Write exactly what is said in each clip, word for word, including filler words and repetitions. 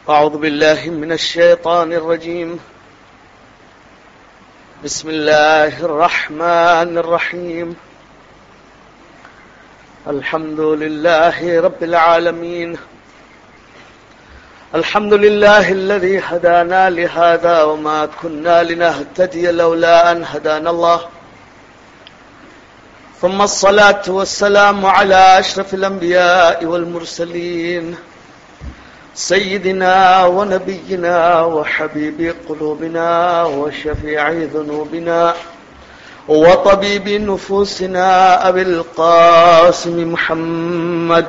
أعوذ بالله من الشيطان الرجيم. بسم الله الرحمن الرحيم. الحمد لله رب العالمين. الحمد لله الذي هدانا لهذا وما كنا لنهتدي لولا أن هدانا الله. ثم الصلاة والسلام على أشرف الأنبياء والمرسلين سيدنا ونبينا وحبيب قلوبنا وشفيع ذنوبنا وطبيب نفوسنا أبي القاسم محمد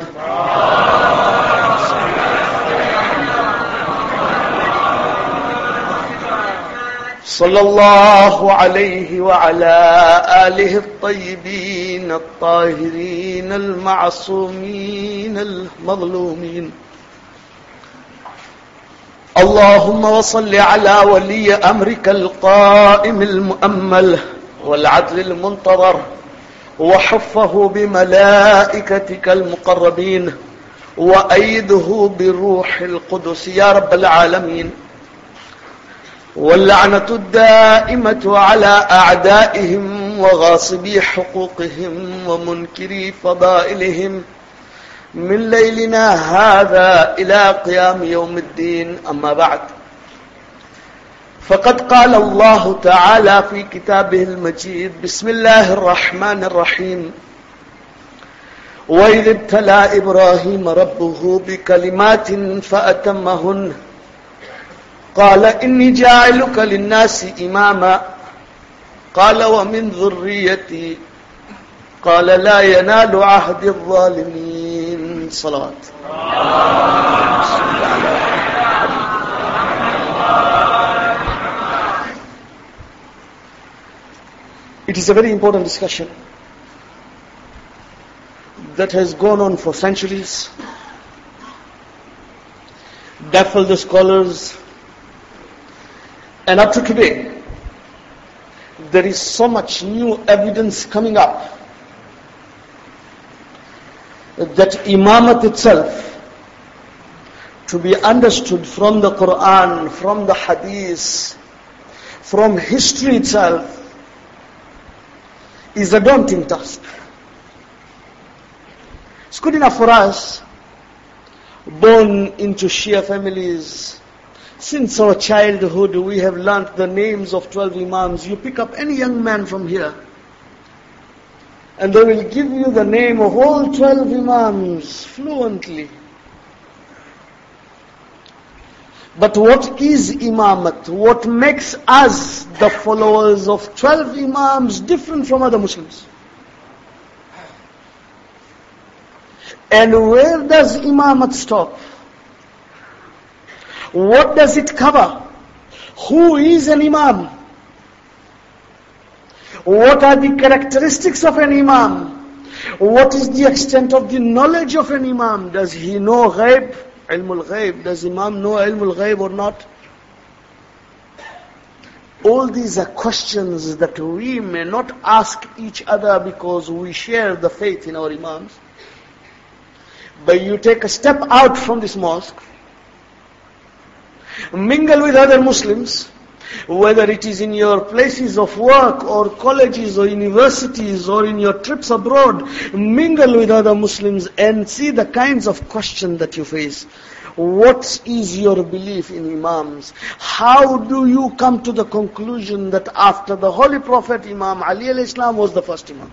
صلى الله عليه وعلى آله الطيبين الطاهرين المعصومين المظلومين. اللهم وصل على ولي أمرك القائم المؤمل والعدل المنتظر وحفه بملائكتك المقربين وأيده بروح القدس يا رب العالمين. واللعنة الدائمة على أعدائهم وغاصبي حقوقهم ومنكري فضائلهم من ليلنا هذا إلى قيام يوم الدين. أما بعد، فقد قال الله تعالى في كتابه المجيد: بسم الله الرحمن الرحيم. وإذ ابتلى إبراهيم ربه بكلمات فأتمهن قال إني جاعلك للناس إماما قال ومن ذريتي قال لا ينال عهد الظالمين. صلوات. It is a very important discussion that has gone on for centuries, baffled the scholars, and up to today there is so much new evidence coming up that imamat itself, to be understood from the Quran, from the Hadith, from history itself, is a daunting task. It's good enough for us, born into Shia families. Since our childhood we have learnt the names of twelve Imams. You pick up any young man from here and they will give you the name of all twelve Imams fluently. But what is Imamat? What makes us the followers of twelve Imams different from other Muslims? And where does Imamat stop? What does it cover? Who is an Imam? What are the characteristics of an Imam? What is the extent of the knowledge of an Imam? Does he know ghaib? Ilmul ghaib. Does Imam know ilmul ghaib or not? All these are questions that we may not ask each other because we share the faith in our Imams. But you take a step out from this mosque, mingle with other Muslims, whether it is in your places of work or colleges or universities or in your trips abroad, mingle with other Muslims and see the kinds of questions that you face. What is your belief in Imams? How do you come to the conclusion that after the Holy Prophet, Imam Ali alayhi salam was the first Imam?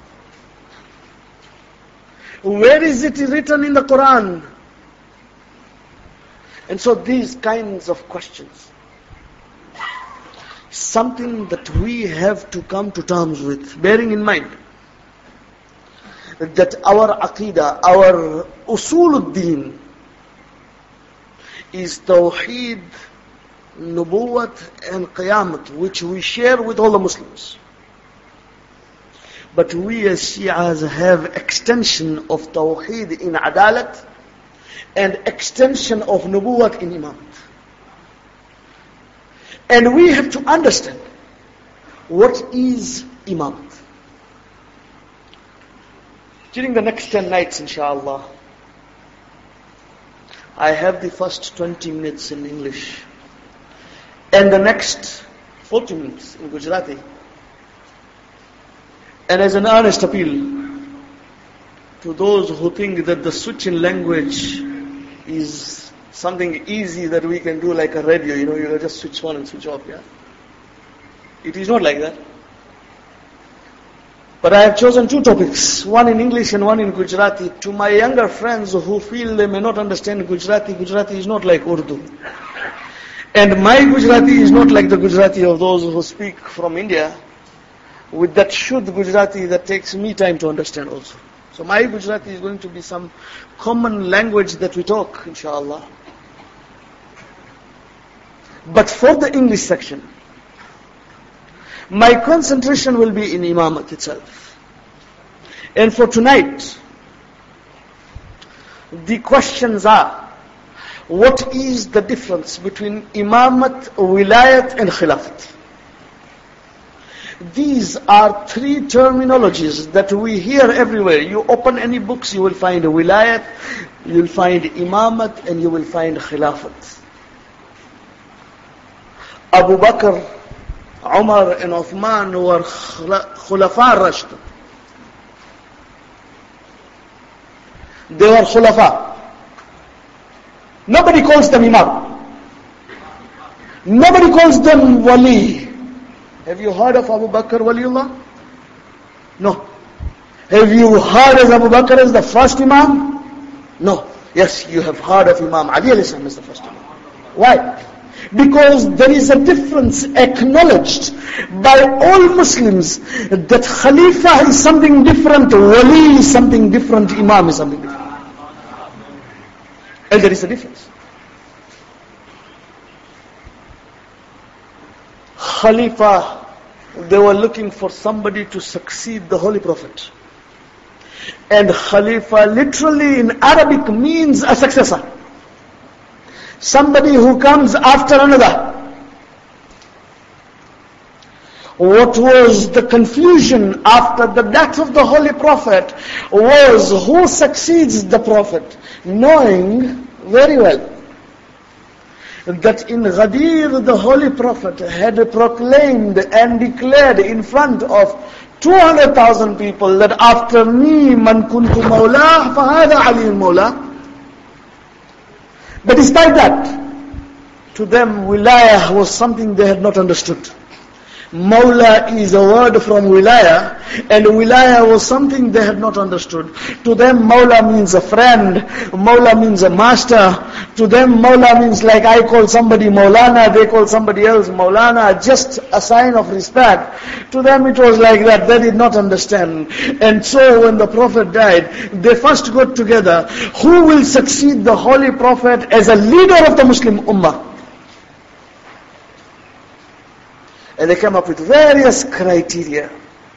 Where is it written in the Quran? And so these kinds of questions, something that we have to come to terms with, bearing in mind that our aqidah, our usuluddin is tawheed, nubuwwat and qiyamat, which we share with all the Muslims. But we as Shi'as have extension of tawheed in adalat and extension of nubuwwat in imamat. And we have to understand what is imamat. During the next ten nights, inshallah, I have the first twenty minutes in English and the next forty minutes in Gujarati. And as an earnest appeal to those who think that the switch in language is something easy that we can do like a radio, you know, you just switch on and switch off, yeah? It is not like that. But I have chosen two topics, one in English and one in Gujarati. To my younger friends who feel they may not understand Gujarati, Gujarati is not like Urdu. And my Gujarati is not like the Gujarati of those who speak from India, with that Shuddh Gujarati that takes me time to understand also. So my Gujarati is going to be some common language that we talk, inshallah. But for the English section, my concentration will be in Imamat itself. And for tonight, the questions are, what is the difference between Imamat, Wilayat and Khilafat? These are three terminologies that we hear everywhere. You open any books, you will find Wilayat, you will find Imamat, and you will find Khilafat. Abu Bakr, Umar and Uthman were Khulafa Rashid. They were Khulafa. Nobody calls them Imam. Nobody calls them Wali. Have you heard of Abu Bakr Waliullah? No. Have you heard of Abu Bakr as the first Imam? No. Yes, you have heard of Imam Ali alayhi salam as the first Imam. Why? Because there is a difference acknowledged by all Muslims that Khalifa is something different, Wali is something different, Imam is something different. And there is a difference. Khalifa, they were looking for somebody to succeed the Holy Prophet. And Khalifa literally in Arabic means a successor. Somebody who comes after another. What was the confusion after the death of the Holy Prophet was who succeeds the Prophet, knowing very well that in Ghadir the Holy Prophet had proclaimed and declared in front of two hundred thousand people that after me man kuntu mawla fahada Ali mawla. But despite that, to them wilayah was something they had not understood. Mawla is a word from wilaya, and wilaya was something they had not understood. To them Mawla means a friend, Mawla means a master. To them Mawla means like I call somebody Maulana, they call somebody else Maulana, just a sign of respect. To them it was like that, they did not understand. And so when the Prophet died, they first got together, who will succeed the Holy Prophet as a leader of the Muslim Ummah? And they came up with various criteria.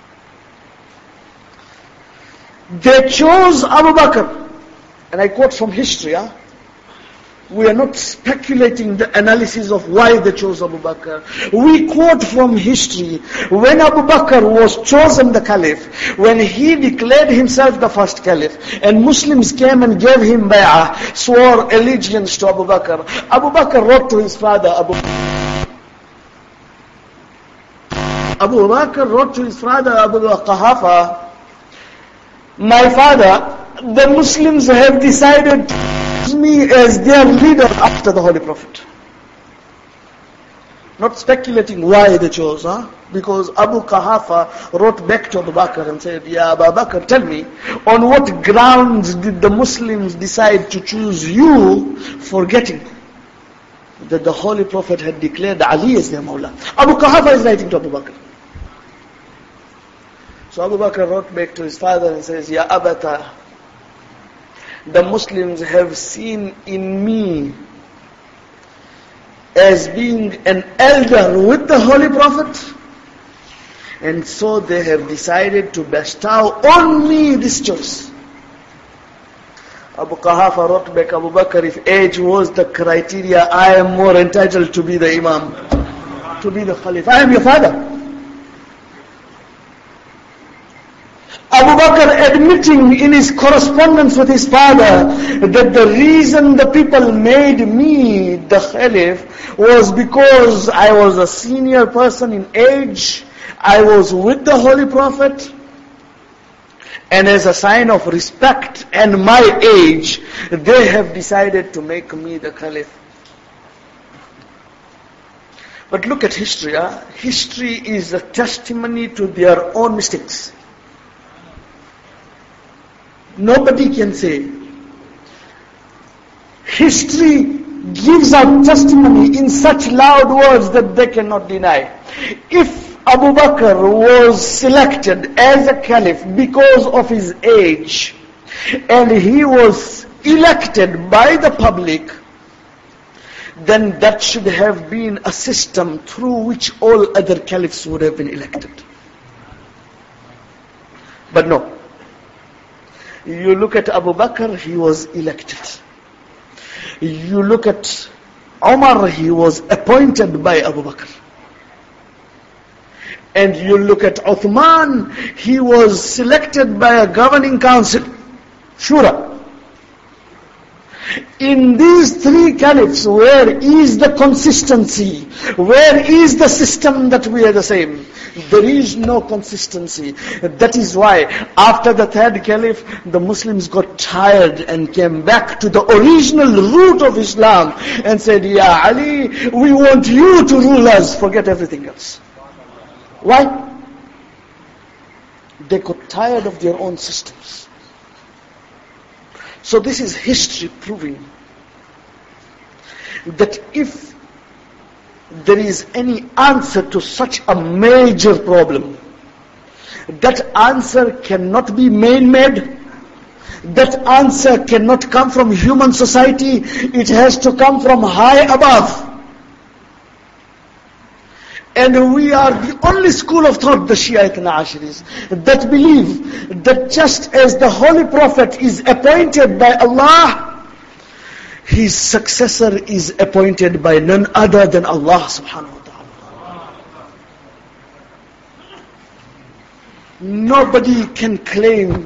They chose Abu Bakr. And I quote from history. Huh? We are not speculating the analysis of why they chose Abu Bakr. We quote from history. When Abu Bakr was chosen the Caliph, when he declared himself the first Caliph, and Muslims came and gave him bay'ah, swore allegiance to Abu Bakr, Abu Bakr wrote to his father, Abu Abu Bakr wrote to his father, Abu Qahafa, my father, the Muslims have decided to choose me as their leader after the Holy Prophet. Not speculating why they chose, huh? Because Abu Qahafa wrote back to Abu Bakr and said, Ya Abu Bakr, tell me, on what grounds did the Muslims decide to choose you, forgetting that the Holy Prophet had declared Ali as their Mawla? Abu Qahafa is writing to Abu Bakr. So Abu Bakr wrote back to his father and says, Ya Abata, the Muslims have seen in me as being an elder with the Holy Prophet, and so they have decided to bestow on me this choice. Abu Qahafa wrote back, Abu Bakr, if age was the criteria, I am more entitled to be the Imam, to be the Khalif. I am your father. Abu Bakr admitting in his correspondence with his father that the reason the people made me the Caliph was because I was a senior person in age, I was with the Holy Prophet, and as a sign of respect and my age, they have decided to make me the Caliph. But look at history. Huh? History is a testimony to their own mistakes. Nobody can say. History gives out testimony in such loud words that they cannot deny. If Abu Bakr was selected as a caliph because of his age, and he was elected by the public, then that should have been a system through which all other caliphs would have been elected. But no. You look at Abu Bakr, he was elected. You look at Umar, he was appointed by Abu Bakr. And you look at Uthman, he was selected by a governing council, Shura. In these three caliphs, where is the consistency? Where is the system that we are the same? There is no consistency. That is why, after the third caliph, the Muslims got tired and came back to the original root of Islam and said, Ya Ali, we want you to rule us, forget everything else. Why? They got tired of their own systems. So this is history proving that if there is any answer to such a major problem, that answer cannot be man-made, that answer cannot come from human society, it has to come from high above. And we are the only school of thought, the Shia Ithna Asharis, that believe that just as the Holy Prophet is appointed by Allah, his successor is appointed by none other than Allah subhanahu wa ta'ala. Nobody can claim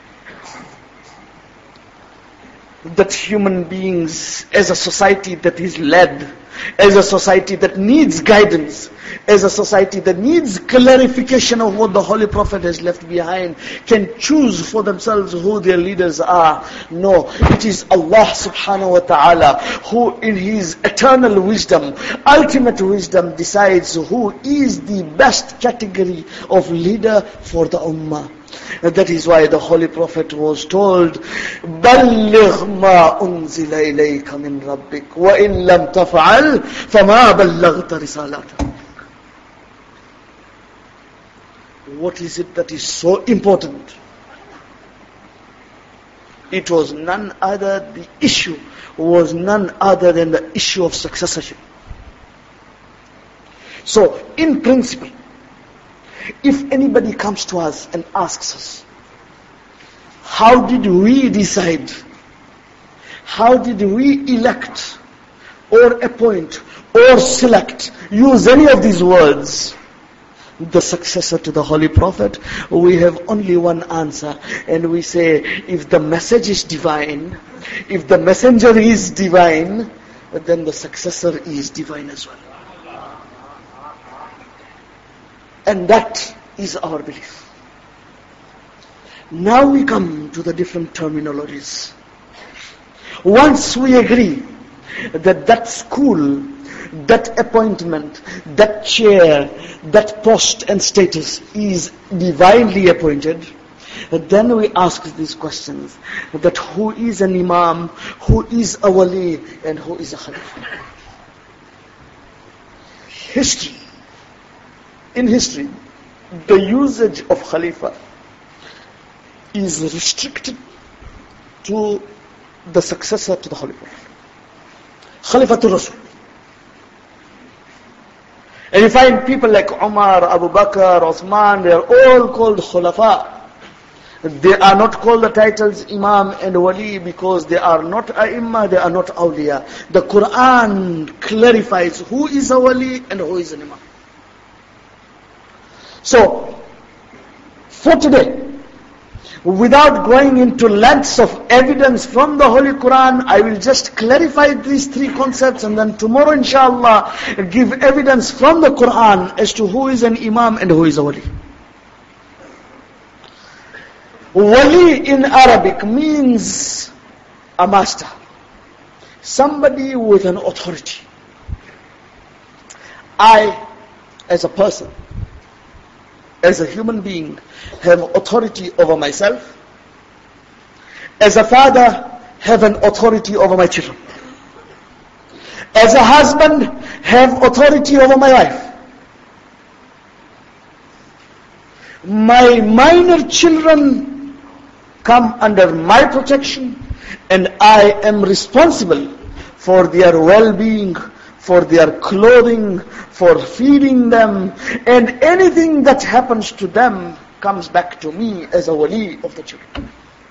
that human beings, as a society that is led, as a society that needs guidance, as a society that needs clarification of what the Holy Prophet has left behind, can choose for themselves who their leaders are. No, it is Allah subhanahu wa ta'ala who in His eternal wisdom, ultimate wisdom, decides who is the best category of leader for the ummah. And that is why the Holy Prophet was told, بَلِّغْ مَا أُنزِلَ إِلَيْكَ مِنْ رَبِّكَ وَإِن لَمْ تَفْعَلْ فَمَا بَلَّغْتَ رِسَالَتَهُ. What is it that is so important? It was none other, the issue was none other than the issue of successorship. So, in principle, if anybody comes to us and asks us, how did we decide? How did we elect or appoint or select? Use any of these words. The successor to the Holy Prophet, we have only one answer, and we say, if the message is divine, if the messenger is divine, then the successor is divine as well. And that is our belief. Now we come to the different terminologies. Once we agree that that school, that appointment, that chair, that post and status is divinely appointed, then we ask these questions, that who is an imam, who is a wali, and who is a khalif. History. In history, the usage of Khalifa is restricted to the successor to the Holy Prophet. Khalifatul Rasul. And you find people like Umar, Abu Bakr, Uthman, they are all called Khulafa. They are not called the titles Imam and Wali because they are not A'imma, they are not Awliya. The Quran clarifies who is a Wali and who is an Imam. So, for today, without going into lengths of evidence from the Holy Quran, I will just clarify these three concepts, and then tomorrow inshallah give evidence from the Quran as to who is an imam and who is a wali. Wali in Arabic means a master, somebody with an authority. I, as a person, as a human being, have authority over myself. As a father, have an authority over my children. As a husband, have authority over my wife. My minor children come under my protection, and I am responsible for their well-being, for their clothing, for feeding them, and anything that happens to them comes back to me as a wali of the children.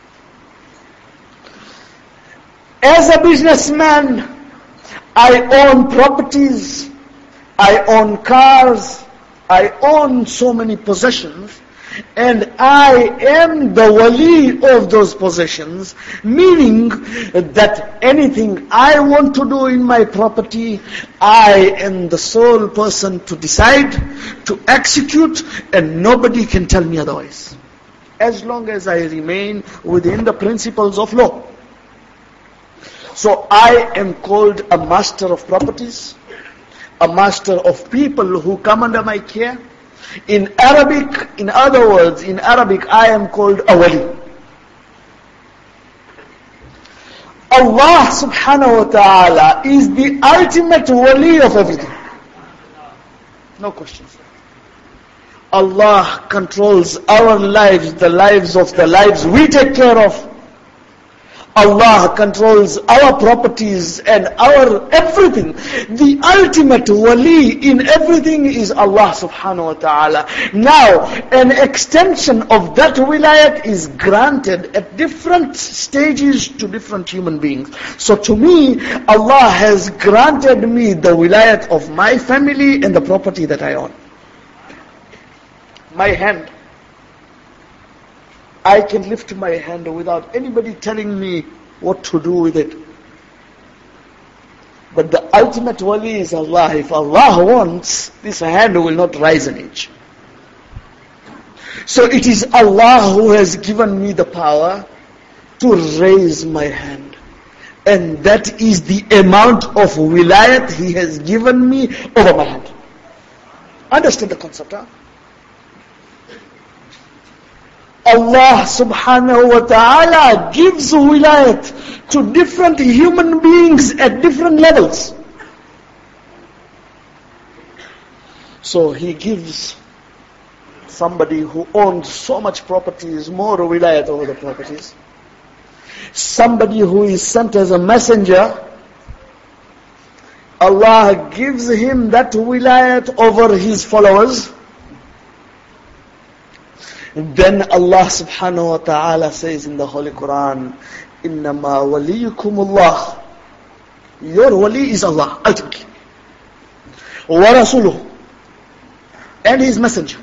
As a businessman, I own properties, I own cars, I own so many possessions, and I am the wali of those possessions, meaning that anything I want to do in my property, I am the sole person to decide, to execute, and nobody can tell me otherwise, as long as I remain within the principles of law. So I am called a master of properties, a master of people who come under my care. In Arabic, in other words, in Arabic, I am called a wali. Allah subhanahu wa ta'ala is the ultimate wali of everything. No questions. Allah controls our lives, the lives of the lives we take care of. Allah controls our properties and our everything. The ultimate wali in everything is Allah subhanahu wa ta'ala. Now, an extension of that wilayat is granted at different stages to different human beings. So to me, Allah has granted me the wilayat of my family and the property that I own. My hand. I can lift my hand without anybody telling me what to do with it. But the ultimate wali is Allah. If Allah wants, this hand will not rise an inch. So it is Allah who has given me the power to raise my hand. And that is the amount of wilayat He has given me over my hand. Understand the concept, huh? Allah subhanahu wa ta'ala gives wilayat to different human beings at different levels. So He gives somebody who owns so much properties more wilayat over the properties. Somebody who is sent as a messenger, Allah gives him that wilayat over his followers. Then Allah subhanahu wa ta'ala says in the Holy Quran, إِنَّمَا وَلِيُّكُمُ اللَّهِ. Your wali is Allah, ultimately. وَرَسُولُهُ. And His messenger.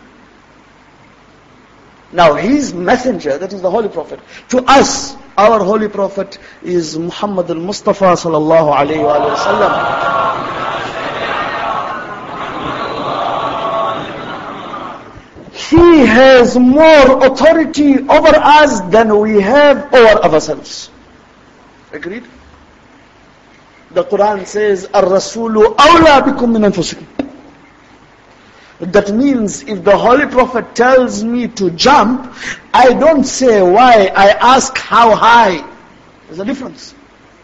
Now His messenger, that is the Holy Prophet. To us, our Holy Prophet is Muhammad al-Mustafa sallallahu alayhi wa sallam. He has more authority over us than we have over ourselves. Agreed? The Quran says, Ar-Rasulu awla bikum min anfusikum. That means if the Holy Prophet tells me to jump, I don't say why, I ask how high. There's a difference.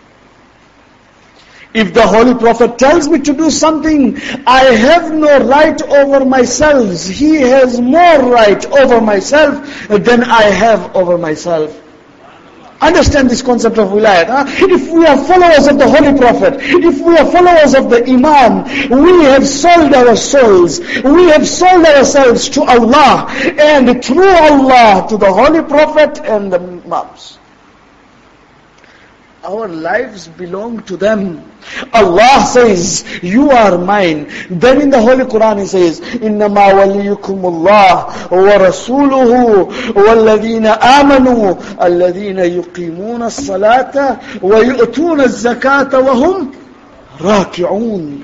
If the Holy Prophet tells me to do something, I have no right over myself. He has more right over myself than I have over myself. Understand this concept of wilayat. Huh? If we are followers of the Holy Prophet, if we are followers of the Imam, we have sold our souls. We have sold ourselves to Allah, and through Allah to the Holy Prophet and the Imams. our lives belong to them. Allah says, you are mine. Then in the Holy Quran He says, إِنَّمَا وَلِيُّكُمُ اللَّهُ وَرَسُولُهُ وَالَّذِينَ آمَنُوا الَّذِينَ يُقِيمُونَ الصَّلَاةَ وَيُؤْتُونَ الزَّكَاةَ وَهُمْ رَاكِعُونَ.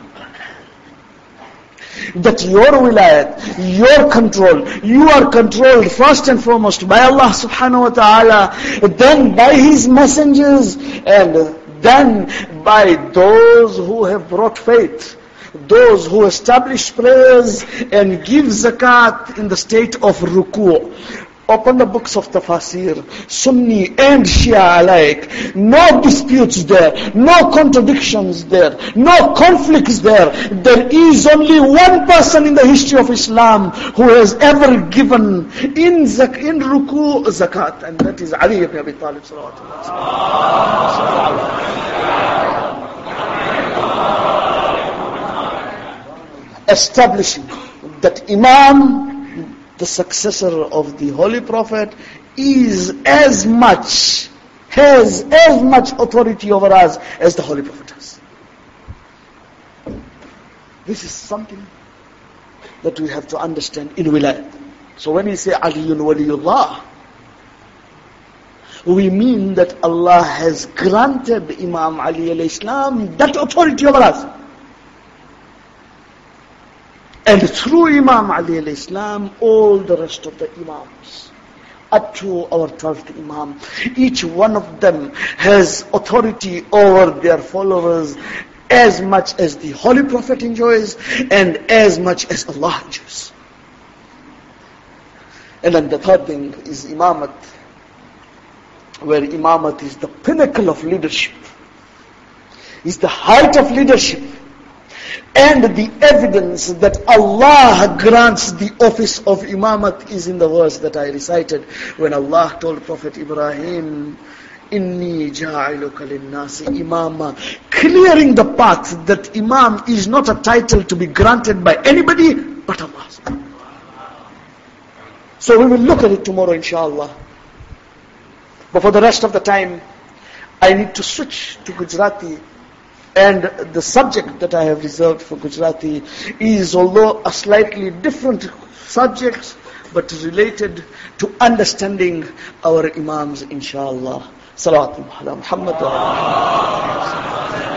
That your wilayat, your control, you are controlled first and foremost by Allah subhanahu wa ta'ala, then by His messengers, and then by those who have brought faith, those who establish prayers and give zakat in the state of ruku'. Open the books of tafsir, Sunni and Shia alike. No disputes there, no contradictions there, no conflicts there. There is only one person in the history of Islam who has ever given in zak in ruku zakat, and that is Ali ibn Abi Talib sallallahu alaihi wasallam. Establishing that Imam, the successor of the Holy Prophet, is as much, has as much authority over us as the Holy Prophet has. This is something that we have to understand in wilayat. So when we say Aliyun Waliyullah, we mean that Allah has granted Imam Ali alayhi salam that authority over us. And through Imam Ali alayhi salam, all the rest of the Imams, up to our twelfth Imam, each one of them has authority over their followers as much as the Holy Prophet enjoys and as much as Allah enjoys. And then the third thing is Imamat, where Imamat is the pinnacle of leadership, is the height of leadership. And the evidence that Allah grants the office of Imamat is in the verse that I recited, when Allah told Prophet Ibrahim, Inni ja'aluka linnasi imama, clearing the path that Imam is not a title to be granted by anybody but Allah. So we will look at it tomorrow inshallah. But for the rest of the time, I need to switch to Gujarati. And the subject that I have reserved for Gujarati is, although a slightly different subject, but related to understanding our Imams, inshallah. Salawatu ala Muhammad wa ala